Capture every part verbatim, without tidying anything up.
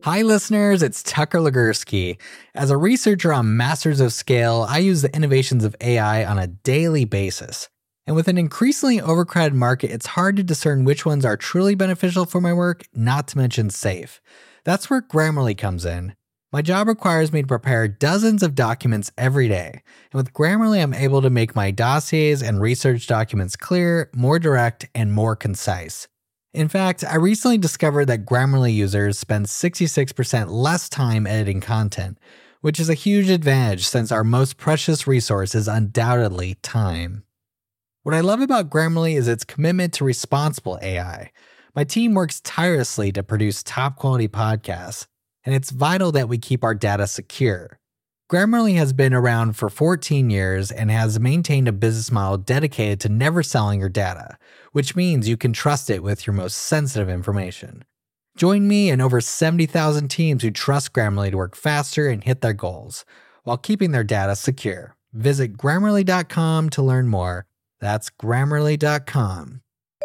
Hi listeners, it's Tucker Legursky. As a researcher on Masters of Scale, I use the innovations of A I on a daily basis. And with an increasingly overcrowded market, it's hard to discern which ones are truly beneficial for my work, not to mention safe. That's where Grammarly comes in. My job requires me to prepare dozens of documents every day. And with Grammarly, I'm able to make my dossiers and research documents clear, more direct, and more concise. In fact, I recently discovered that Grammarly users spend sixty-six percent less time editing content, which is a huge advantage since our most precious resource is undoubtedly time. What I love about Grammarly is its commitment to responsible A I. My team works tirelessly to produce top-quality podcasts, and it's vital that we keep our data secure. Grammarly has been around for fourteen years and has maintained a business model dedicated to never selling your data, which means you can trust it with your most sensitive information. Join me and over seventy thousand teams who trust Grammarly to work faster and hit their goals, while keeping their data secure. Visit Grammarly dot com to learn more. That's Grammarly dot com.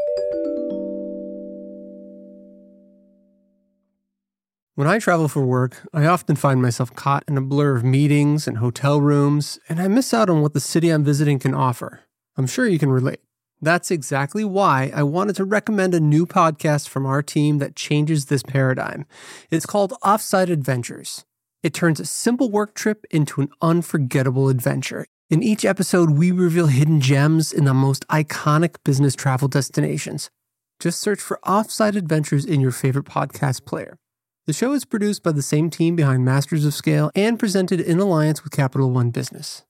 When I travel for work, I often find myself caught in a blur of meetings and hotel rooms, and I miss out on what the city I'm visiting can offer. I'm sure you can relate. That's exactly why I wanted to recommend a new podcast from our team that changes this paradigm. It's called Offsite Adventures. It turns a simple work trip into an unforgettable adventure. In each episode, we reveal hidden gems in the most iconic business travel destinations. Just search for Offsite Adventures in your favorite podcast player. The show is produced by the same team behind Masters of Scale and presented in alliance with Capital One Business.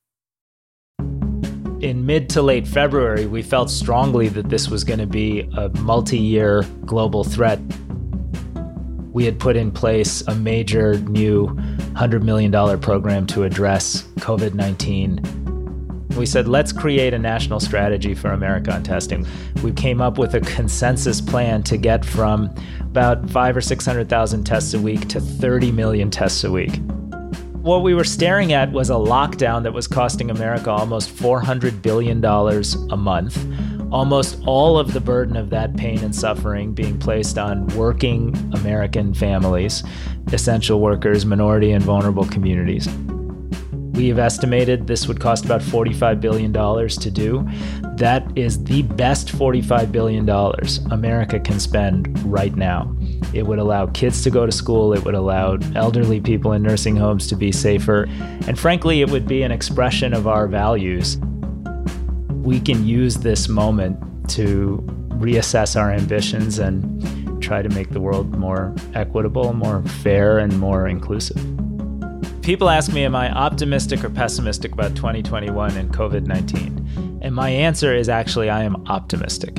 In mid to late February, we felt strongly that this was going to be a multi-year global threat. We had put in place a major new one hundred million dollars program to address covid nineteen. We said, let's create a national strategy for America on testing. We came up with a consensus plan to get from about five or six hundred thousand tests a week to thirty million tests a week. What we were staring at was a lockdown that was costing America almost four hundred billion dollars a month. Almost all of the burden of that pain and suffering being placed on working American families, essential workers, minority and vulnerable communities. We have estimated this would cost about forty-five billion dollars to do. That is the best forty-five billion dollars America can spend right now. It would allow kids to go to school. It would allow elderly people in nursing homes to be safer. And frankly, it would be an expression of our values. We can use this moment to reassess our ambitions and try to make the world more equitable, more fair, and more inclusive. People ask me, am I optimistic or pessimistic about twenty twenty-one and covid nineteen? And my answer is actually, I am optimistic.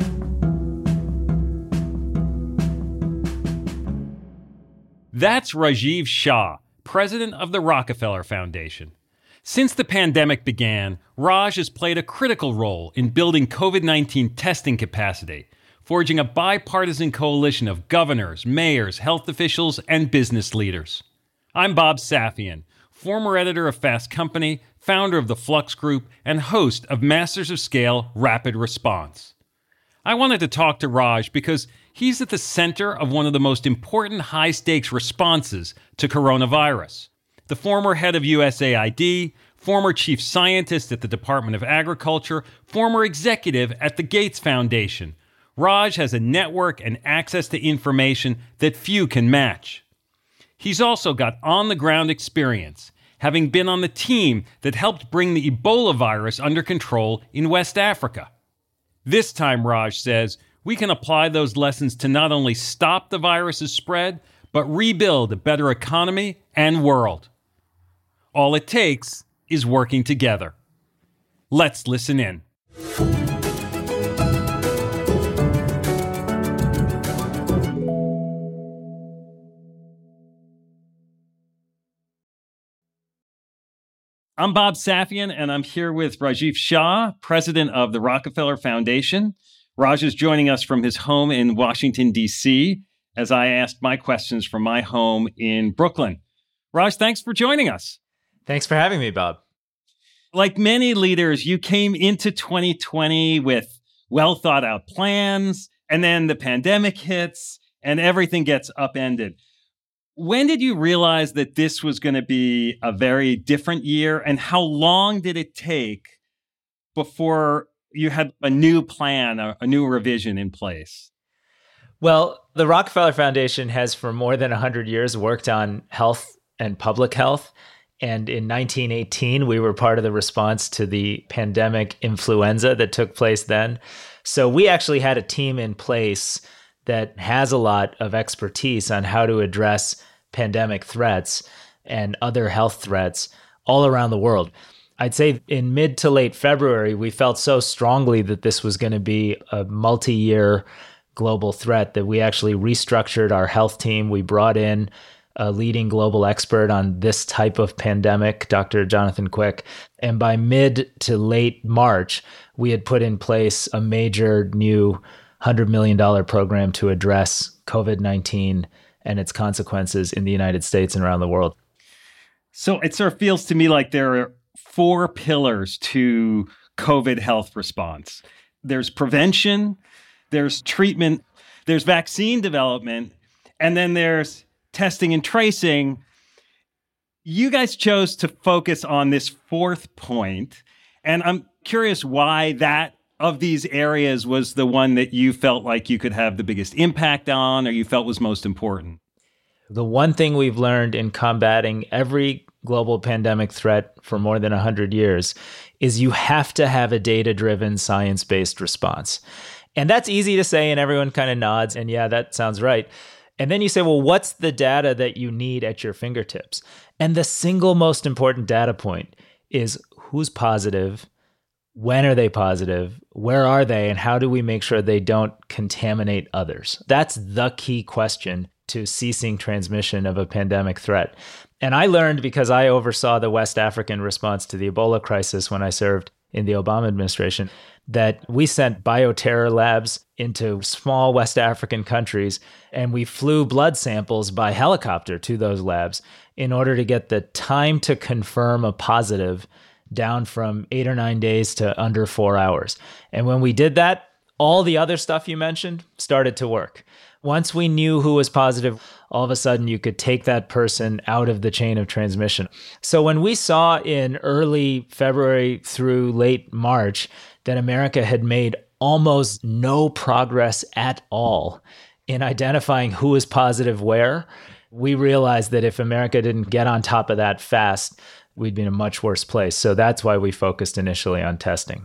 That's Rajiv Shah, president of the Rockefeller Foundation. Since the pandemic began, Raj has played a critical role in building covid nineteen testing capacity, forging a bipartisan coalition of governors, mayors, health officials, and business leaders. I'm Bob Safian, former editor of Fast Company, founder of the Flux Group, and host of Masters of Scale Rapid Response. I wanted to talk to Raj because he's at the center of one of the most important high-stakes responses to coronavirus. The former head of U S A I D, former chief scientist at the Department of Agriculture, former executive at the Gates Foundation, Raj has a network and access to information that few can match. He's also got on-the-ground experience, having been on the team that helped bring the Ebola virus under control in West Africa. This time, Raj says, we can apply those lessons to not only stop the virus's spread, but rebuild a better economy and world. All it takes is working together. Let's listen in. I'm Bob Safian, and I'm here with Rajiv Shah, president of the Rockefeller Foundation. Raj is joining us from his home in Washington, D C, as I asked my questions from my home in Brooklyn. Raj, thanks for joining us. Thanks for having me, Bob. Like many leaders, you came into twenty twenty with well-thought-out plans, and then the pandemic hits, and everything gets upended. When did you realize that this was going to be a very different year? And how long did it take before you had a new plan, a, a new revision in place? Well, the Rockefeller Foundation has for more than one hundred years worked on health and public health. And in nineteen eighteen, we were part of the response to the pandemic influenza that took place then. So we actually had a team in place that has a lot of expertise on how to address pandemic threats and other health threats all around the world. I'd say in mid to late February, we felt so strongly that this was going to be a multi-year global threat that we actually restructured our health team. We brought in a leading global expert on this type of pandemic, Doctor Jonathan Quick. And by mid to late March, we had put in place a major new one hundred million dollars program to address COVID nineteen and its consequences in the United States and around the world. So it sort of feels to me like there are four pillars to COVID health response. There's prevention, there's treatment, there's vaccine development, and then there's testing and tracing. You guys chose to focus on this fourth point, and I'm curious why that of these areas was the one that you felt like you could have the biggest impact on, or you felt was most important. The one thing we've learned in combating every global pandemic threat for more than one hundred years is you have to have a data-driven, science-based response. And that's easy to say, and everyone kind of nods, and yeah, that sounds right. And then you say, well, what's the data that you need at your fingertips? And the single most important data point is who's positive, when are they positive, where are they, and how do we make sure they don't contaminate others? That's the key question to ceasing transmission of a pandemic threat. And I learned because I oversaw the West African response to the Ebola crisis when I served in the Obama administration, that we sent bioterror labs into small West African countries, and we flew blood samples by helicopter to those labs in order to get the time to confirm a positive down from eight or nine days to under four hours. And when we did that, all the other stuff you mentioned started to work. Once we knew who was positive, all of a sudden you could take that person out of the chain of transmission. So when we saw in early February through late March that America had made almost no progress at all in identifying who was positive where, we realized that if America didn't get on top of that fast, we'd be in a much worse place. So that's why we focused initially on testing.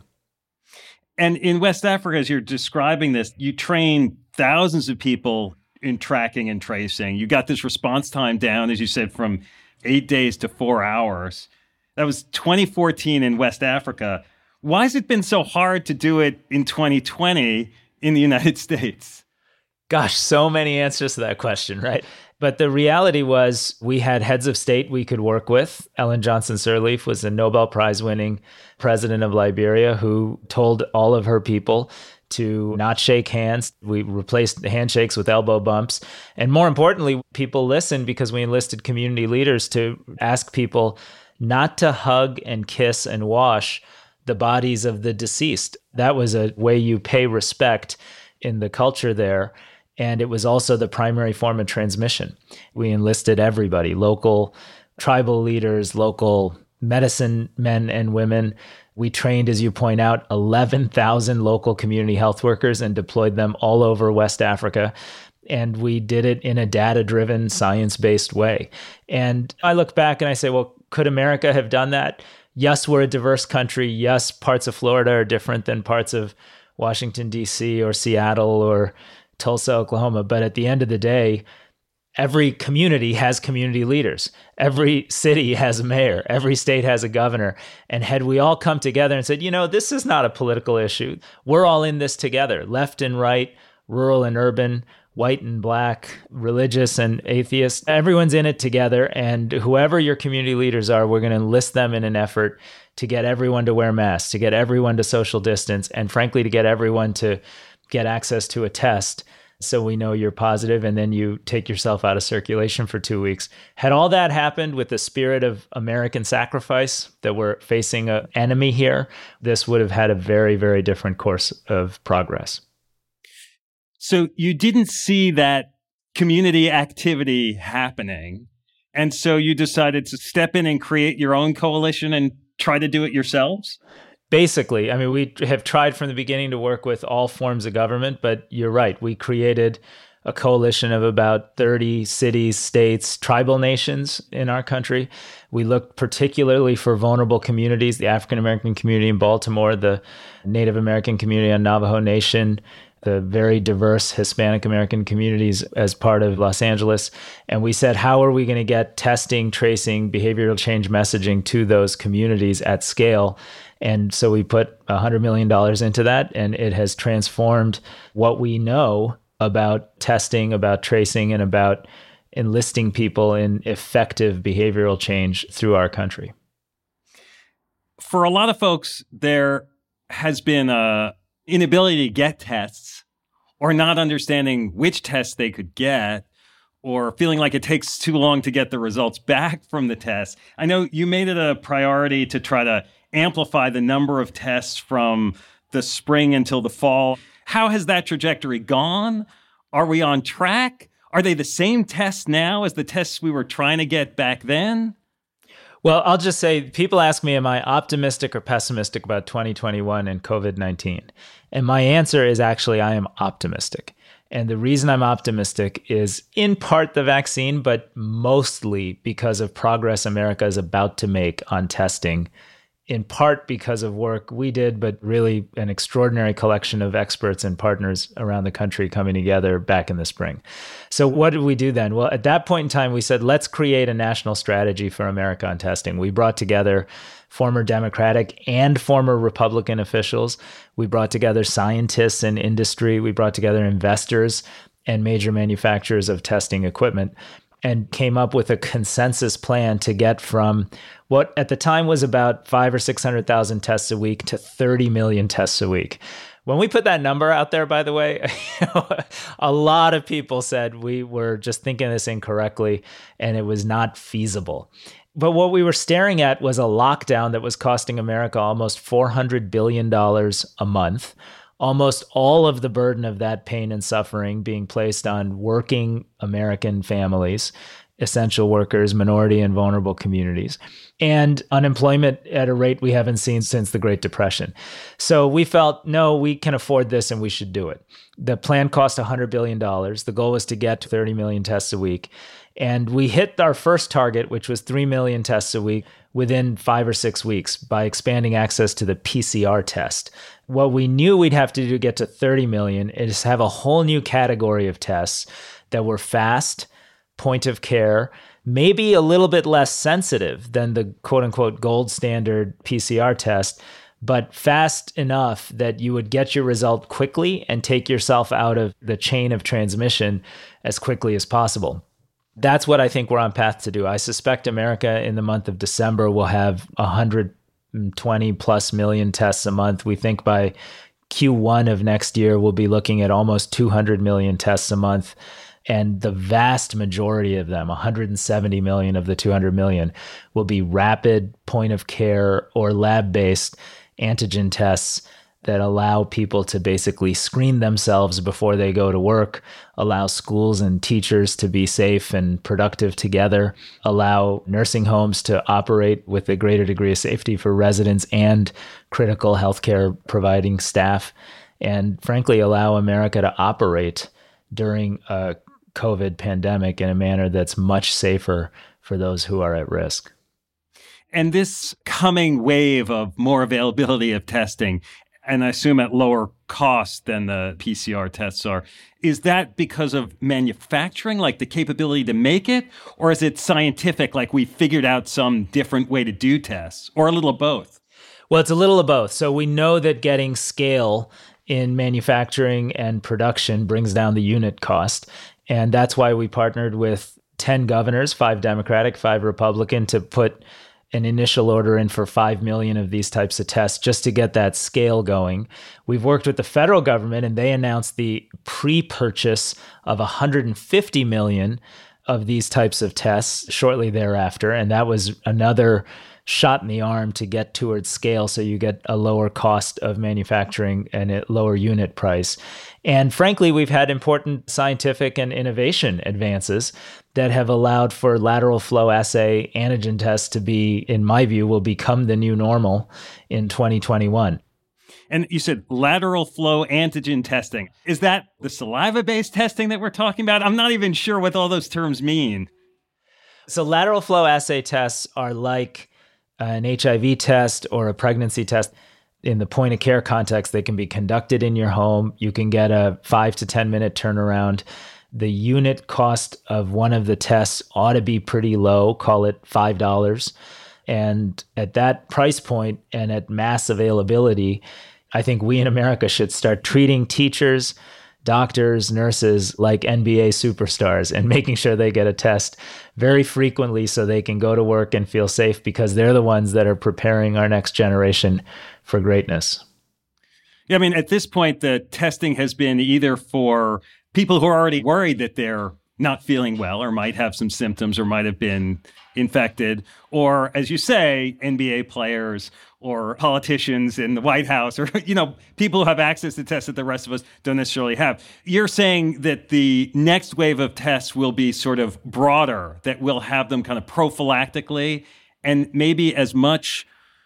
And in West Africa, as you're describing this, you train thousands of people in tracking and tracing. You got this response time down, as you said, from eight days to four hours. That was twenty fourteen in West Africa. Why has it been so hard to do it in twenty twenty in the United States? Gosh, so many answers to that question, right? But the reality was we had heads of state we could work with. Ellen Johnson Sirleaf was a Nobel Prize winning president of Liberia who told all of her people to not shake hands. We replaced handshakes with elbow bumps. And more importantly, people listened because we enlisted community leaders to ask people not to hug and kiss and wash the bodies of the deceased. That was a way you pay respect in the culture there. And it was also the primary form of transmission. We enlisted everybody, local tribal leaders, local medicine men and women. We trained, as you point out, eleven thousand local community health workers and deployed them all over West Africa. And we did it in a data-driven, science-based way. And I look back and I say, well, could America have done that? Yes, we're a diverse country. Yes, parts of Florida are different than parts of Washington, D C or Seattle or Tulsa, Oklahoma. But at the end of the day, every community has community leaders. Every city has a mayor. Every state has a governor. And had we all come together and said, you know, this is not a political issue. We're all in this together, left and right, rural and urban, white and black, religious and atheist. Everyone's in it together. And whoever your community leaders are, we're going to enlist them in an effort to get everyone to wear masks, to get everyone to social distance, and frankly, to get everyone to get access to a test so we know you're positive, and then you take yourself out of circulation for two weeks. Had all that happened with the spirit of American sacrifice, that we're facing an enemy here, this would have had a very, very different course of progress. So you didn't see that community activity happening. And so you decided to step in and create your own coalition and try to do it yourselves? Basically, I mean, we have tried from the beginning to work with all forms of government, but you're right. We created a coalition of about thirty cities, states, tribal nations in our country. We looked particularly for vulnerable communities, the African American community in Baltimore, the Native American community on Navajo Nation, the very diverse Hispanic American communities as part of Los Angeles. And we said, how are we going to get testing, tracing, behavioral change messaging to those communities at scale? And so we put one hundred million dollars into that, and it has transformed what we know about testing, about tracing, and about enlisting people in effective behavioral change through our country. For a lot of folks, there has been a inability to get tests, or not understanding which tests they could get, or feeling like it takes too long to get the results back from the tests. I know you made it a priority to try to amplify the number of tests from the spring until the fall. How has that trajectory gone? Are we on track? Are they the same tests now as the tests we were trying to get back then? Well, I'll just say, people ask me, am I optimistic or pessimistic about twenty twenty-one and COVID nineteen? And my answer is actually, I am optimistic. And the reason I'm optimistic is in part the vaccine, but mostly because of progress America is about to make on testing, in part because of work we did, but really an extraordinary collection of experts and partners around the country coming together back in the spring. So what did we do then? Well, at that point in time, we said, let's create a national strategy for America on testing. We brought together former Democratic and former Republican officials. We brought together scientists and industry. We brought together investors and major manufacturers of testing equipment, and came up with a consensus plan to get from what at the time was about five or six hundred thousand tests a week to thirty million tests a week. When we put that number out there, by the way, a lot of people said we were just thinking this incorrectly and it was not feasible. But what we were staring at was a lockdown that was costing America almost four hundred billion dollars a month. Almost all of the burden of that pain and suffering being placed on working American families, essential workers, minority and vulnerable communities, and unemployment at a rate we haven't seen since the Great Depression. So we felt, no, we can afford this and we should do it. The plan cost one hundred billion dollars. The goal was to get to thirty million tests a week. And we hit our first target, which was three million tests a week, within five or six weeks by expanding access to the P C R test. What we knew we'd have to do to get to thirty million is have a whole new category of tests that were fast, point of care, maybe a little bit less sensitive than the quote unquote gold standard P C R test, but fast enough that you would get your result quickly and take yourself out of the chain of transmission as quickly as possible. That's what I think we're on path to do. I suspect America in the month of December will have one hundred twenty plus million tests a month. We think by Q one of next year, we'll be looking at almost two hundred million tests a month. And the vast majority of them, one hundred seventy million of the two hundred million, will be rapid point of care or lab-based antigen tests that allow people to basically screen themselves before they go to work, allow schools and teachers to be safe and productive together, allow nursing homes to operate with a greater degree of safety for residents and critical healthcare providing staff, and frankly, allow America to operate during a COVID pandemic in a manner that's much safer for those who are at risk. And this coming wave of more availability of testing, and I assume at lower cost than the P C R tests are, is that because of manufacturing, like the capability to make it? Or is it scientific, like we figured out some different way to do tests? Or a little of both? Well, it's a little of both. So we know that getting scale in manufacturing and production brings down the unit cost. And that's why we partnered with ten governors, five Democratic, five Republican, to put an initial order in for five million of these types of tests just to get that scale going. We've worked with the federal government, and they announced the pre-purchase of one hundred fifty million of these types of tests shortly thereafter. And that was another shot in the arm to get towards scale so you get a lower cost of manufacturing and a lower unit price. And frankly, we've had important scientific and innovation advances that have allowed for lateral flow assay antigen tests to be, in my view, will become the new normal in twenty twenty-one. And you said lateral flow antigen testing. Is that the saliva-based testing that we're talking about? I'm not even sure what all those terms mean. So lateral flow assay tests are like an H I V test or a pregnancy test. In the point of care context, they can be conducted in your home. You can get a five to ten minute turnaround. The unit cost of one of the tests ought to be pretty low, call it five dollars. And at that price point and at mass availability, I think we in America should start treating teachers, doctors, nurses like N B A superstars and making sure they get a test very frequently so they can go to work and feel safe, because they're the ones that are preparing our next generation for greatness. Yeah, I mean, at this point, the testing has been either for people who are already worried that they're not feeling well or might have some symptoms or might have been infected, or, as you say, N B A players or politicians in the White House, or, you know, people who have access to tests that the rest of us don't necessarily have. You're saying that the next wave of tests will be sort of broader, that we'll have them kind of prophylactically and maybe as much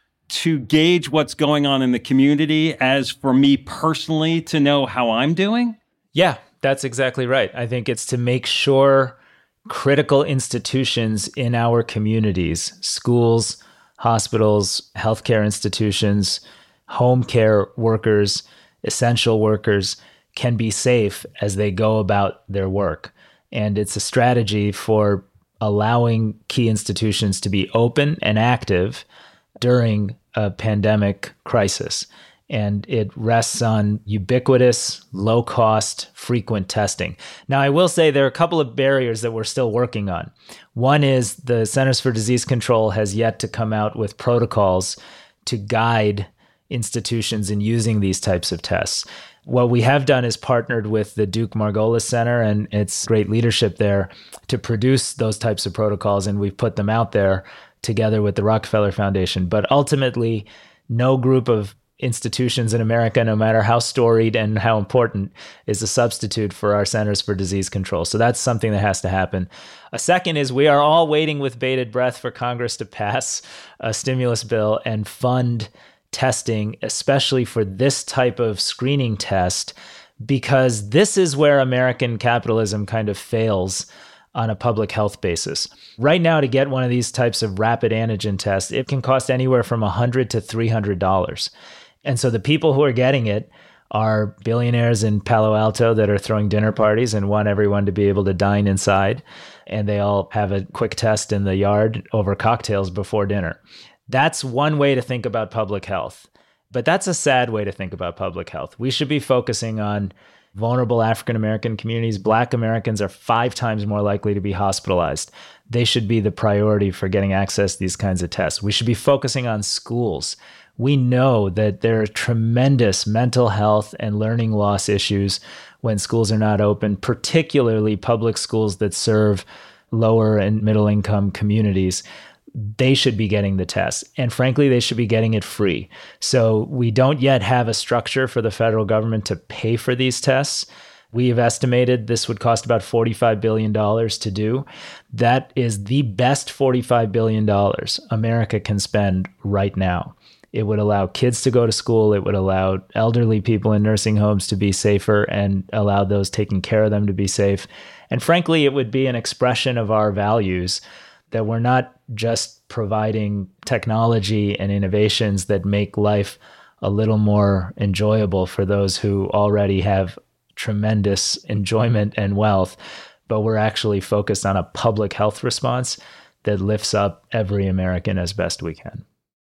to gauge what's going on in the community as for me personally to know how I'm doing? Yeah, that's exactly right. I think it's to make sure critical institutions in our communities, schools, hospitals, healthcare institutions, home care workers, essential workers can be safe as they go about their work. And it's a strategy for allowing key institutions to be open and active during a pandemic crisis. And it rests on ubiquitous, low-cost, frequent testing. Now, I will say there are a couple of barriers that we're still working on. One is the Centers for Disease Control has yet to come out with protocols to guide institutions in using these types of tests. What we have done is partnered with the Duke Margolis Center and its great leadership there to produce those types of protocols, and we've put them out there together with the Rockefeller Foundation. But ultimately, no group of institutions in America, no matter how storied and how important, is a substitute for our Centers for Disease Control. So that's something that has to happen. A second is we are all waiting with bated breath for Congress to pass a stimulus bill and fund testing, especially for this type of screening test, because this is where American capitalism kind of fails on a public health basis. Right now, to get one of these types of rapid antigen tests, it can cost anywhere from one hundred dollars to three hundred dollars. And so the people who are getting it are billionaires in Palo Alto that are throwing dinner parties and want everyone to be able to dine inside. And they all have a quick test in the yard over cocktails before dinner. That's one way to think about public health. But that's a sad way to think about public health. We should be focusing on vulnerable African American communities. Black Americans are five times more likely to be hospitalized. They should be the priority for getting access to these kinds of tests. We should be focusing on schools. We know that there are tremendous mental health and learning loss issues when schools are not open, particularly public schools that serve lower and middle income communities. They should be getting the test. And frankly, they should be getting it free. So we don't yet have a structure for the federal government to pay for these tests. We have estimated this would cost about forty-five billion dollars to do. That is the best forty-five billion dollars America can spend right now. It would allow kids to go to school. It would allow elderly people in nursing homes to be safer and allow those taking care of them to be safe. And frankly, it would be an expression of our values that we're not just providing technology and innovations that make life a little more enjoyable for those who already have tremendous enjoyment and wealth, but we're actually focused on a public health response that lifts up every American as best we can.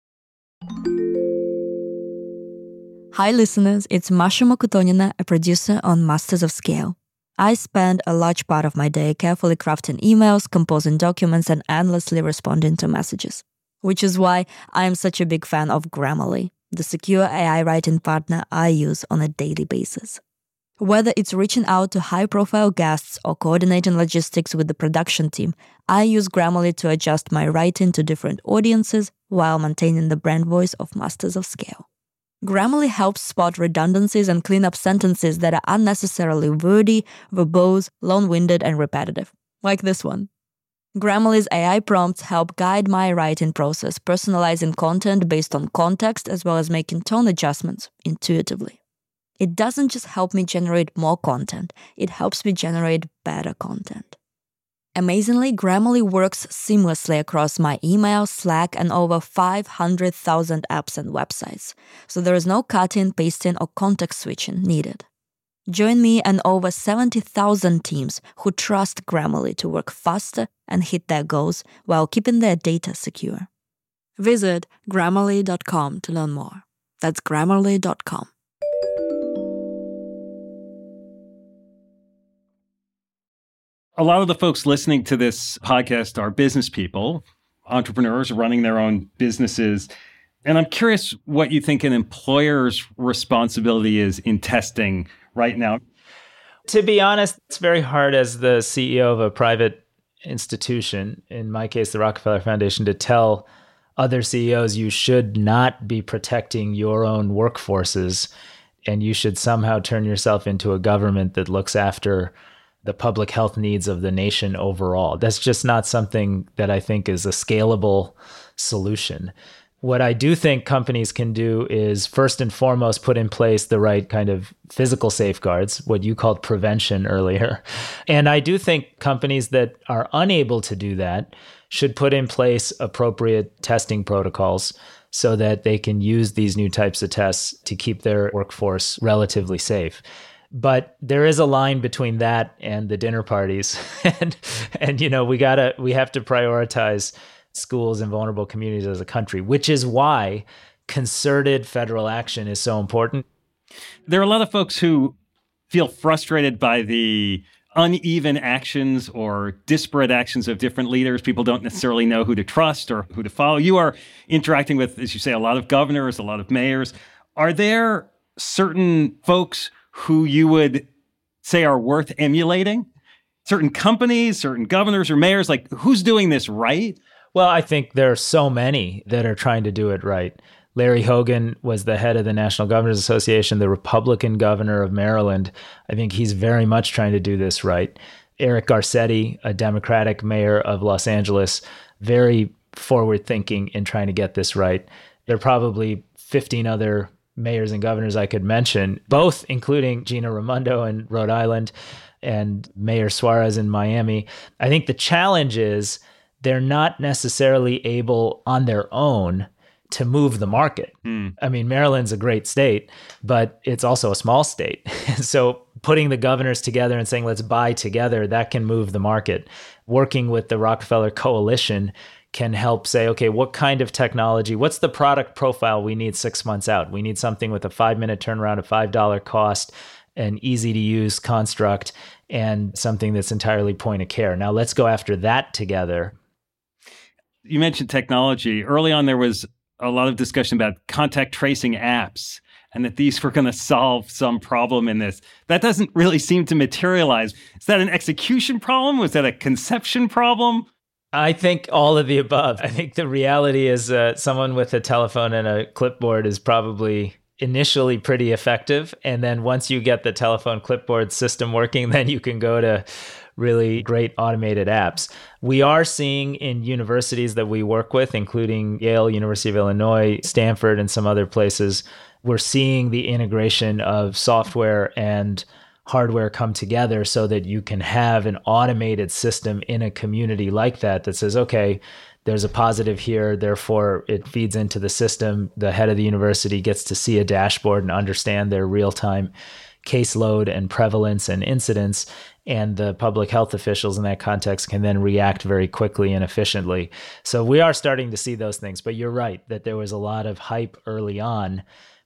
Hi listeners, it's Masha Mokotonina, a producer on Masters of Scale. I spend a large part of my day carefully crafting emails, composing documents, and endlessly responding to messages. Which is why I am such a big fan of Grammarly, the secure A I writing partner I use on a daily basis. Whether it's reaching out to high-profile guests or coordinating logistics with the production team, I use Grammarly to adjust my writing to different audiences while maintaining the brand voice of Masters of Scale. Grammarly helps spot redundancies and clean up sentences that are unnecessarily wordy, verbose, long-winded, and repetitive, like this one. Grammarly's A I prompts help guide my writing process, personalizing content based on context as well as making tone adjustments intuitively. It doesn't just help me generate more content, it helps me generate better content. Amazingly, Grammarly works seamlessly across my email, Slack, and over five hundred thousand apps and websites, so there is no cutting, pasting, or context switching needed. Join me and over seventy thousand teams who trust Grammarly to work faster and hit their goals while keeping their data secure. Visit Grammarly dot com to learn more. That's Grammarly dot com. A lot of the folks listening to this podcast are business people, entrepreneurs running their own businesses. And I'm curious what you think an employer's responsibility is in testing right now. To be honest, it's very hard as the C E O of a private institution, in my case, the Rockefeller Foundation, to tell other C E Os you should not be protecting your own workforces and you should somehow turn yourself into a government that looks after the public health needs of the nation overall. That's just not something that I think is a scalable solution. What I do think companies can do is first and foremost put in place the right kind of physical safeguards, what you called prevention earlier. And I do think companies that are unable to do that should put in place appropriate testing protocols so that they can use these new types of tests to keep their workforce relatively safe. But there is a line between that and the dinner parties. and, and, you know, we gotta, we have to prioritize schools and vulnerable communities as a country, which is why concerted federal action is so important. There are a lot of folks who feel frustrated by the uneven actions or disparate actions of different leaders. People don't necessarily know who to trust or who to follow. You are interacting with, as you say, a lot of governors, a lot of mayors. Are there certain folks who you would say are worth emulating? Certain companies, certain governors or mayors, like who's doing this right? Well, I think there are so many that are trying to do it right. Larry Hogan was the head of the National Governors Association, the Republican governor of Maryland. I think he's very much trying to do this right. Eric Garcetti, a Democratic mayor of Los Angeles, very forward-thinking in trying to get this right. There are probably fifteen other mayors and governors I could mention, both including Gina Raimondo in Rhode Island and Mayor Suarez in Miami. I think the challenge is they're not necessarily able on their own to move the market. Mm. I mean, Maryland's a great state, but it's also a small state. So putting the governors together and saying, let's buy together, that can move the market. Working with the Rockefeller Coalition can help say, okay, what kind of technology, what's the product profile we need six months out? We need something with a five-minute turnaround, a five dollars cost, an easy-to-use construct, and something that's entirely point of care. Now let's go after that together. You mentioned technology. Early on, there was a lot of discussion about contact tracing apps and that these were going to solve some problem in this. That doesn't really seem to materialize. Is that an execution problem? Was that a conception problem? I think all of the above. I think the reality is uh, someone with a telephone and a clipboard is probably initially pretty effective. And then once you get the telephone clipboard system working, then you can go to really great automated apps. We are seeing in universities that we work with, including Yale, University of Illinois, Stanford, and some other places, we're seeing the integration of software and hardware come together so that you can have an automated system in a community like that that says, okay, there's a positive here, therefore it feeds into the system. The head of the university gets to see a dashboard and understand their real-time caseload and prevalence and incidence, and the public health officials in that context can then react very quickly and efficiently. So we are starting to see those things, but you're right that there was a lot of hype early on,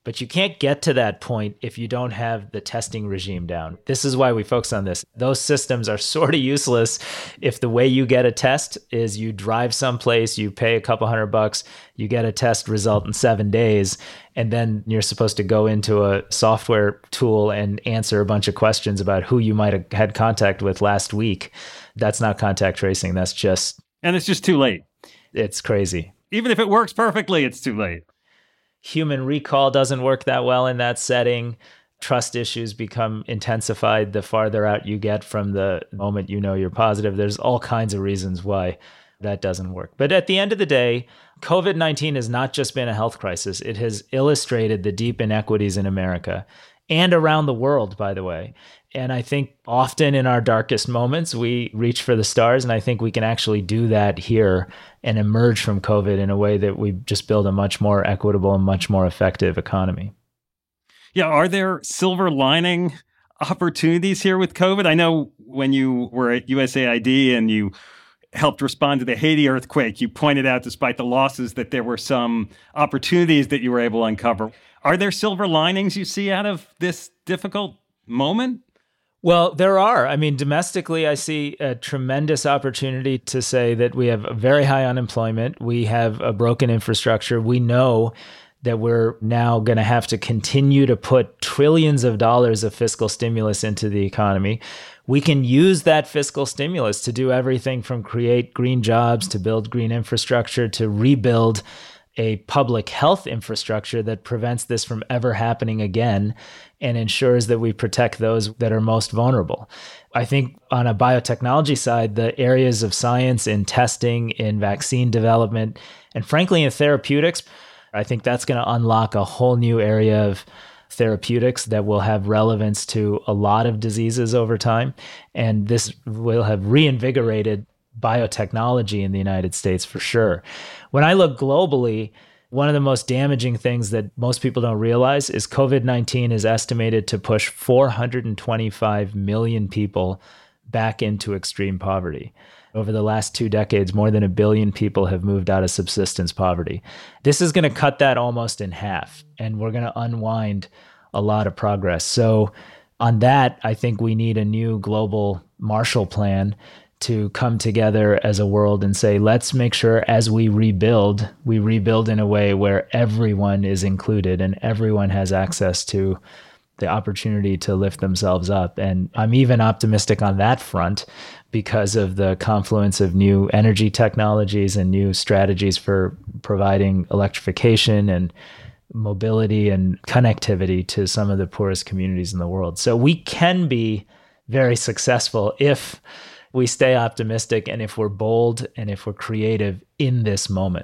But you can't get to that point if you don't have the testing regime down. This is why we focus on this. Those systems are sort of useless if the way you get a test is you drive someplace, you pay a couple hundred bucks, you get a test result in seven days, and then you're supposed to go into a software tool and answer a bunch of questions about who you might have had contact with last week. That's not contact tracing. That's just... And it's just too late. It's crazy. Even if it works perfectly, it's too late. Human recall doesn't work that well in that setting. Trust issues become intensified the farther out you get from the moment you know you're positive. There's all kinds of reasons why that doesn't work. But at the end of the day, COVID nineteen has not just been a health crisis. It has illustrated the deep inequities in America and around the world, by the way. And I think often in our darkest moments, we reach for the stars. And I think we can actually do that here and emerge from COVID in a way that we just build a much more equitable and much more effective economy. Yeah. Are there silver lining opportunities here with COVID? I know when you were at U S A I D and you helped respond to the Haiti earthquake, you pointed out, despite the losses, that there were some opportunities that you were able to uncover. Are there silver linings you see out of this difficult moment? Well, there are. I mean, domestically, I see a tremendous opportunity to say that we have a very high unemployment. We have a broken infrastructure. We know that we're now going to have to continue to put trillions of dollars of fiscal stimulus into the economy. We can use that fiscal stimulus to do everything from create green jobs, to build green infrastructure, to rebuild a public health infrastructure that prevents this from ever happening again and ensures that we protect those that are most vulnerable. I think on a biotechnology side, the areas of science in testing, in vaccine development, and frankly, in therapeutics, I think that's going to unlock a whole new area of therapeutics that will have relevance to a lot of diseases over time. And this will have reinvigorated biotechnology in the United States for sure. When I look globally, one of the most damaging things that most people don't realize is COVID nineteen is estimated to push four hundred twenty-five million people back into extreme poverty. Over the last two decades, more than a billion people have moved out of subsistence poverty. This is going to cut that almost in half, and we're going to unwind a lot of progress. So on that, I think we need a new global Marshall Plan to come together as a world and say, let's make sure as we rebuild, we rebuild in a way where everyone is included and everyone has access to the opportunity to lift themselves up. And I'm even optimistic on that front because of the confluence of new energy technologies and new strategies for providing electrification and mobility and connectivity to some of the poorest communities in the world. So we can be very successful if we stay optimistic and if we're bold and if we're creative in this moment.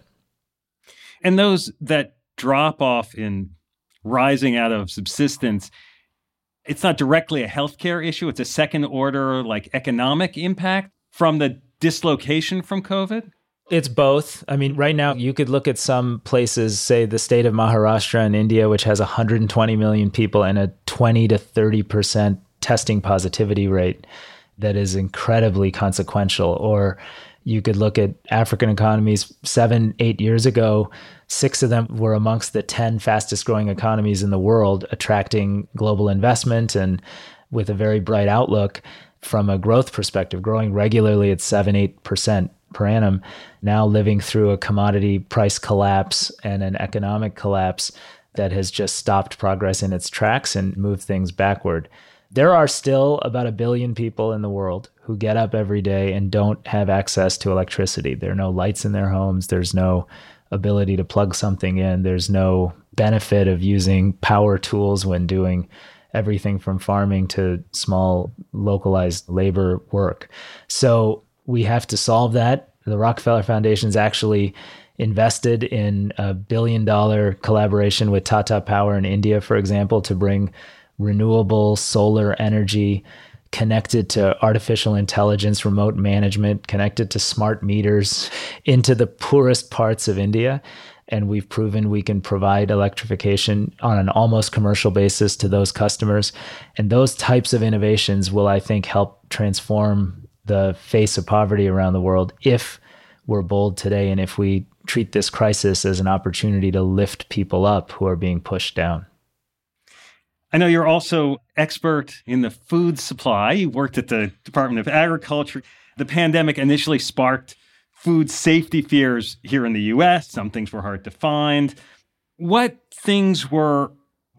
And those that drop off in rising out of subsistence, it's not directly a healthcare issue. It's a second order, like economic impact from the dislocation from COVID. It's both. I mean, right now you could look at some places, say the state of Maharashtra in India, which has one hundred twenty million people and a twenty to thirty percent testing positivity rate that is incredibly consequential. Or you could look at African economies seven, eight years ago, six of them were amongst the ten fastest growing economies in the world, attracting global investment and with a very bright outlook from a growth perspective, growing regularly at seven, eight percent per annum, now living through a commodity price collapse and an economic collapse that has just stopped progress in its tracks and moved things backward. There are still about a billion people in the world who get up every day and don't have access to electricity. There are no lights in their homes. There's no ability to plug something in. There's no benefit of using power tools when doing everything from farming to small localized labor work. So we have to solve that. The Rockefeller Foundation's actually invested in a billion dollar collaboration with Tata Power in India, for example, to bring renewable solar energy connected to artificial intelligence, remote management, connected to smart meters into the poorest parts of India. And we've proven we can provide electrification on an almost commercial basis to those customers. And those types of innovations will, I think, help transform the face of poverty around the world if we're bold today and if we treat this crisis as an opportunity to lift people up who are being pushed down. I know you're also expert in the food supply. You worked at the Department of Agriculture. The pandemic initially sparked food safety fears here in the U S. Some things were hard to find. What things were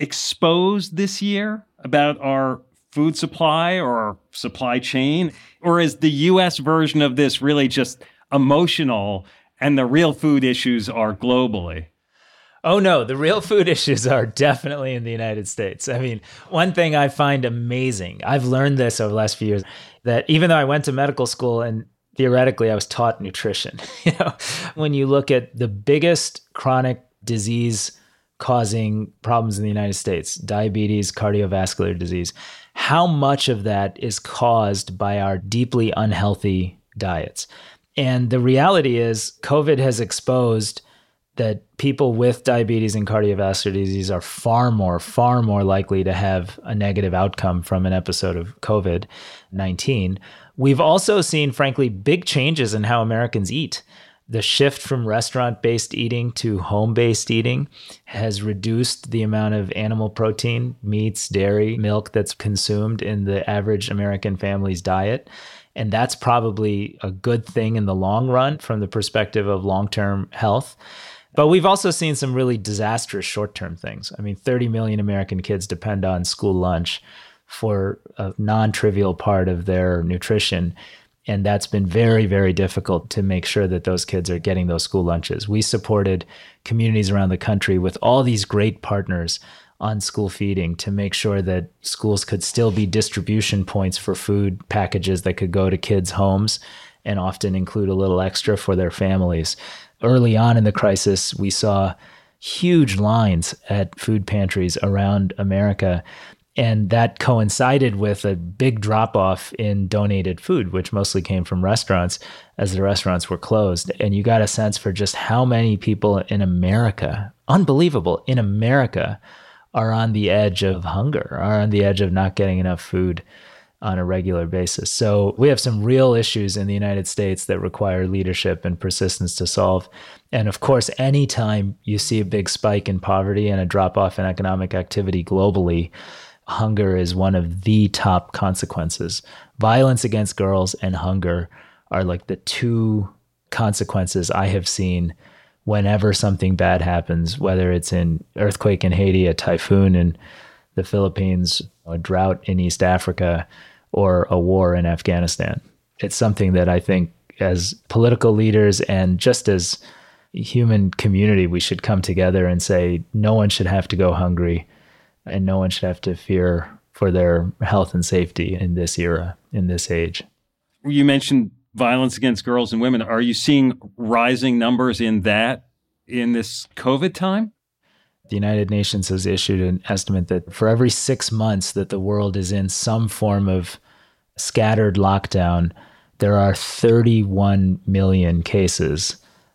exposed this year about our food supply or our supply chain? Or is the U S version of this really just emotional and the real food issues are globally? Oh, no, the real food issues are definitely in the United States. I mean, one thing I find amazing, I've learned this over the last few years, that even though I went to medical school and theoretically I was taught nutrition, you know, when you look at the biggest chronic disease causing problems in the United States, diabetes, cardiovascular disease, how much of that is caused by our deeply unhealthy diets? And the reality is COVID has exposed that people with diabetes and cardiovascular disease are far more, far more likely to have a negative outcome from an episode of COVID nineteen. We've also seen, frankly, big changes in how Americans eat. The shift from restaurant-based eating to home-based eating has reduced the amount of animal protein, meats, dairy, milk that's consumed in the average American family's diet. And that's probably a good thing in the long run from the perspective of long-term health. But we've also seen some really disastrous short-term things. I mean, thirty million American kids depend on school lunch for a non-trivial part of their nutrition. And that's been very, very difficult to make sure that those kids are getting those school lunches. We supported communities around the country with all these great partners on school feeding to make sure that schools could still be distribution points for food packages that could go to kids' homes and often include a little extra for their families. Early on in the crisis, we saw huge lines at food pantries around America. And that coincided with a big drop-off in donated food, which mostly came from restaurants as the restaurants were closed. And you got a sense for just how many people in America, unbelievable, in America, are on the edge of hunger, are on the edge of not getting enough food on a regular basis. So we have some real issues in the United States that require leadership and persistence to solve. And of course, anytime you see a big spike in poverty and a drop-off in economic activity globally, hunger is one of the top consequences. Violence against girls and hunger are like the two consequences I have seen whenever something bad happens, whether it's an earthquake in Haiti, a typhoon in the Philippines, a drought in East Africa, or a war in Afghanistan. It's something that I think as political leaders and just as a human community, we should come together and say, no one should have to go hungry and no one should have to fear for their health and safety in this era, in this age. You mentioned violence against girls and women. Are you seeing rising numbers in that in this COVID time? The United Nations has issued an estimate that for every six months that the world is in some form of scattered lockdown, there are thirty-one million cases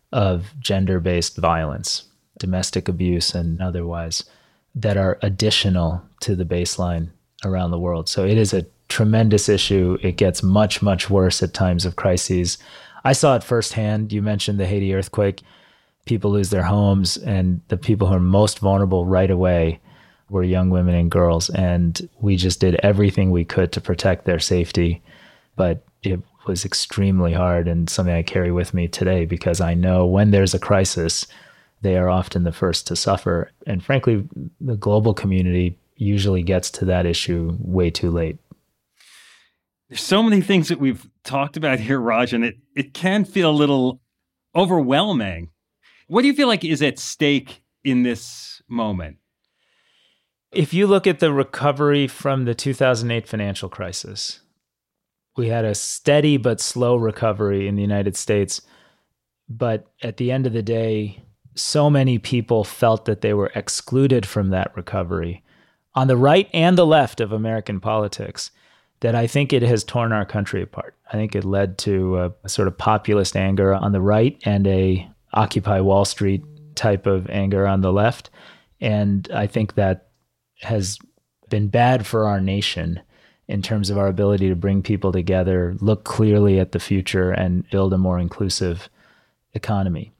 of gender-based violence, domestic abuse and otherwise, that are additional to the baseline around the world. So it is a tremendous issue. It gets much, much worse at times of crises. I saw it firsthand. You mentioned the Haiti earthquake. People lose their homes, and the people who are most vulnerable right away were young women and girls. And we just did everything we could to protect their safety. But it was extremely hard and something I carry with me today because I know when there's a crisis, they are often the first to suffer. And frankly, the global community usually gets to that issue way too late. There's so many things that we've talked about here, Raj, and it, it can feel a little overwhelming. What do you feel like is at stake in this moment? If you look at the recovery from the two thousand eight financial crisis, we had a steady but slow recovery in the United States. But at the end of the day, so many people felt that they were excluded from that recovery on the right and the left of American politics that I think it has torn our country apart. I think it led to a, a sort of populist anger on the right and a Occupy Wall Street type of anger on the left. And I think that has been bad for our nation in terms of our ability to bring people together, look clearly at the future, and build a more inclusive economy.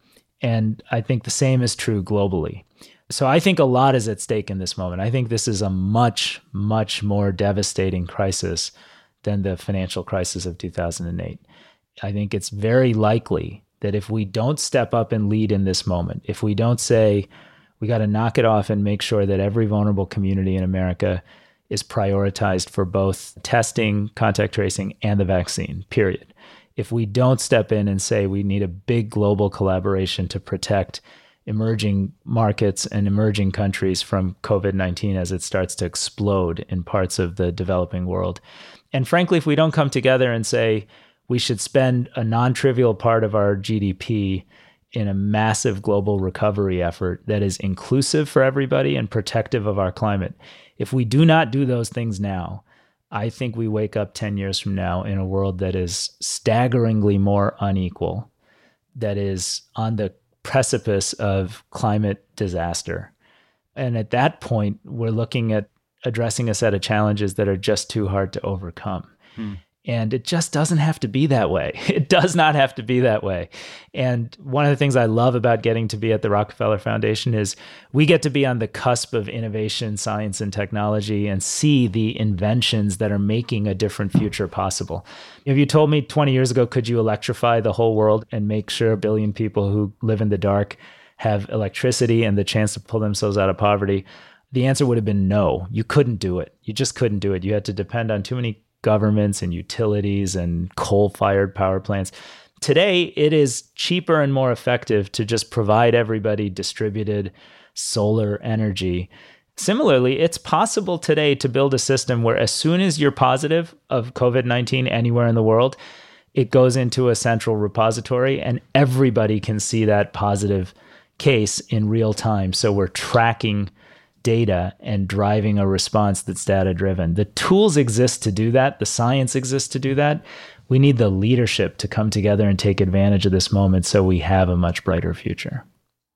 And I think the same is true globally. So I think a lot is at stake in this moment. I think this is a much, much more devastating crisis than the financial crisis of two thousand eight. I think it's very likely that if we don't step up and lead in this moment, if we don't say, we got to knock it off and make sure that every vulnerable community in America is prioritized for both testing, contact tracing, and the vaccine, period. If we don't step in and say we need a big global collaboration to protect emerging markets and emerging countries from COVID nineteen as it starts to explode in parts of the developing world. And frankly, if we don't come together and say we should spend a non-trivial part of our G D P in a massive global recovery effort that is inclusive for everybody and protective of our climate, if we do not do those things now, I think we wake up ten years from now in a world that is staggeringly more unequal, that is on the precipice of climate disaster. And at that point, we're looking at addressing a set of challenges that are just too hard to overcome. Hmm. And it just doesn't have to be that way. It does not have to be that way. And one of the things I love about getting to be at the Rockefeller Foundation is we get to be on the cusp of innovation, science, and technology and see the inventions that are making a different future possible. If you told me twenty years ago, could you electrify the whole world and make sure a billion people who live in the dark have electricity and the chance to pull themselves out of poverty? The answer would have been no. You couldn't do it. You just couldn't do it. You had to depend on too many governments and utilities and coal-fired power plants. Today, it is cheaper and more effective to just provide everybody distributed solar energy. Similarly, it's possible today to build a system where as soon as you're positive of COVID nineteen anywhere in the world, it goes into a central repository and everybody can see that positive case in real time. So we're tracking data and driving a response that's data-driven. The tools exist to do that. The science exists to do that. We need the leadership to come together and take advantage of this moment so we have a much brighter future.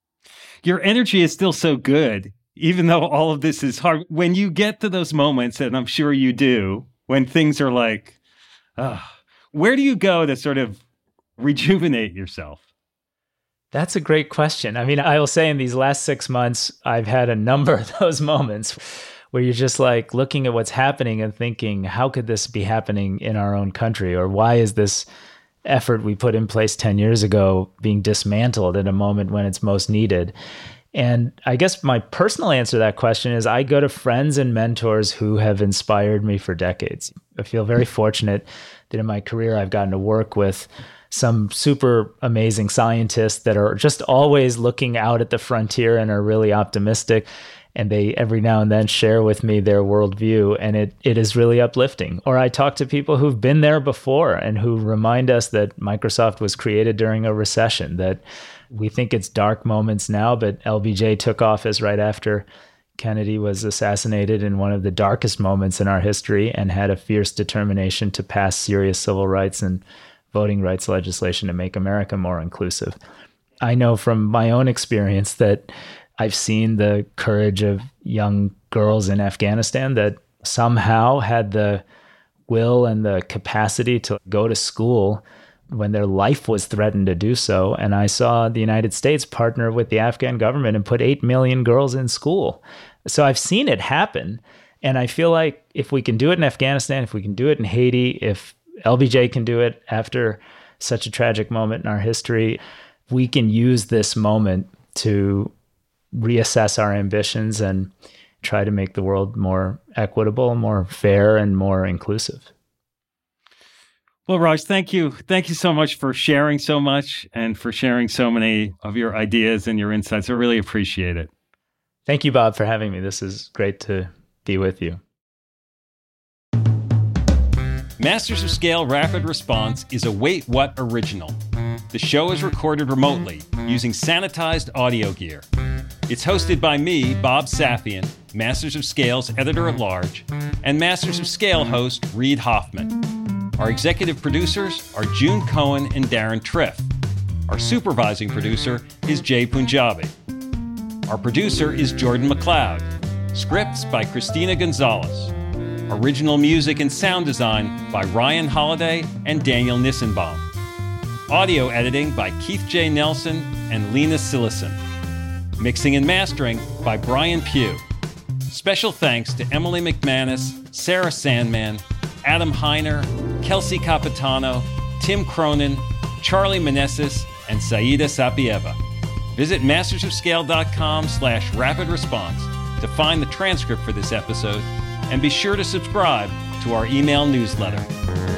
Your energy is still so good, even though all of this is hard. When you get to those moments, and I'm sure you do, when things are like, oh, where do you go to sort of rejuvenate yourself? That's a great question. I mean, I will say in these last six months, I've had a number of those moments where you're just like looking at what's happening and thinking, how could this be happening in our own country? Or why is this effort we put in place ten years ago being dismantled at a moment when it's most needed? And I guess my personal answer to that question is I go to friends and mentors who have inspired me for decades. I feel very fortunate that in my career, I've gotten to work with some super amazing scientists that are just always looking out at the frontier and are really optimistic. And they every now and then share with me their worldview, and it it is really uplifting. Or I talk to people who've been there before and who remind us that Microsoft was created during a recession, that we think it's dark moments now, but L B J took office right after Kennedy was assassinated in one of the darkest moments in our history and had a fierce determination to pass serious civil rights and voting rights legislation to make America more inclusive. I know from my own experience that I've seen the courage of young girls in Afghanistan that somehow had the will and the capacity to go to school when their life was threatened to do so. And I saw the United States partner with the Afghan government and put eight million girls in school. So I've seen it happen. And I feel like if we can do it in Afghanistan, if we can do it in Haiti, if L B J can do it after such a tragic moment in our history, we can use this moment to reassess our ambitions and try to make the world more equitable, more fair, and more inclusive. Well, Raj, thank you. Thank you so much for sharing so much and for sharing so many of your ideas and your insights. I really appreciate it. Thank you, Bob, for having me. This is great to be with you. Masters of Scale Rapid Response is a Wait What original. The show is recorded remotely using sanitized audio gear. It's hosted by me, Bob Safian, Masters of Scale's editor-at-large, and Masters of Scale host Reid Hoffman. Our executive producers are June Cohen and Darren Triff. Our supervising producer is Jay Punjabi. Our producer is Jordan McLeod. Scripts by Christina Gonzalez. Original music and sound design by Ryan Holiday and Daniel Nissenbaum. Audio editing by Keith J. Nelson and Lena Sillison. Mixing and mastering by Brian Pugh. Special thanks to Emily McManus, Sarah Sandman, Adam Heiner, Kelsey Capitano, Tim Cronin, Charlie Meneses, and Saida Sapieva. Visit mastersofscale.com slash rapid response to find the transcript for this episode, and be sure to subscribe to our email newsletter.